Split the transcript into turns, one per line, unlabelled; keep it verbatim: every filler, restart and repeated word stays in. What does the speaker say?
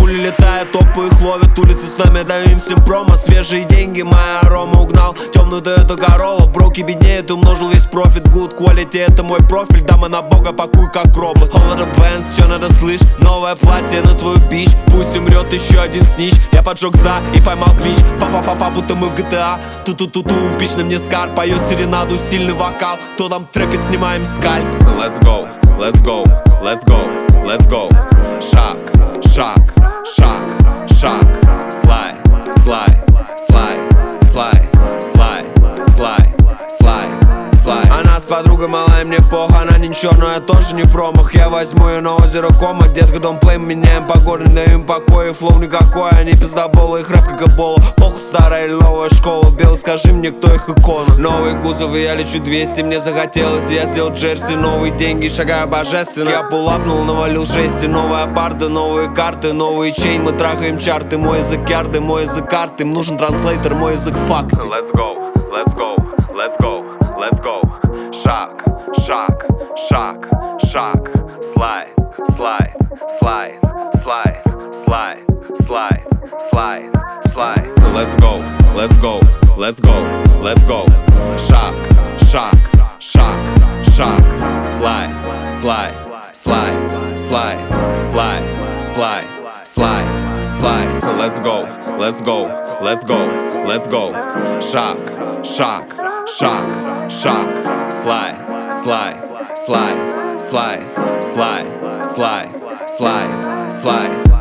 Пули летают, топы их ловят, улицы с нами, даю им всем промо. Свежие деньги, моя арома угнал, темную Тойоту Королла. Броки беднеют, умножил весь профит. Good quality, это мой профиль, дама на бога, пакуй как робот. Hold up bands, чё надо слышь? Новое платье на твою бич. Пусть умрет еще один снич. Я поджег за и поймал клич. Фа-фа-фа-фа, будто мы в джи ти эй. Ту-ту-ту-ту, пич на мне скар. Поет серенаду, сильный вокал. Кто там трэпит, снимаем скальп. Let's go, let's go, let's go, let's go. Шаг, шаг, шаг, шаг. Слайд, слайд, слайд, слайд, слайд, слайд, слайд, слайд. Она с подругой малая, мне пох. Она ничего, но я тоже не промах. Я возьму ее на озеро Кома. Детка, дом плей, меняем погоду, даем покой. Флоу никакой, они пиздоболы, их рэп как эбола. Похуй, старая или новая школа. Белый, скажи мне, кто их икона. Новые кузовы, я лечу двести. Мне захотелось, я сделал джерси. Новые деньги, шагаю божественно. Я пулапнул, навалил шесть. Новая барда, новые карты, новые чейн. Мы трахаем чарты, мой язык ярды, мой язык карты. Им нужен транслейтер, мой язык факт. Let's go, let's go, let's go, let's go. Шаг, шаг, шаг, шаг. Слайд, слайд, слайд, слайд, слайд, слайд, слайд, слайд. Let's go, let's go, let's go, let's go. Шаг, шаг, шаг, шаг. Слайд, слайд, слайд, слайд, слайд, слайд, слайд, слайд. Let's go, let's go, let's go, let's go. Шаг, шаг, шаг, шаг. Слайд, слайд, слайд, слайд, слайд, слайд, слайд, слайд.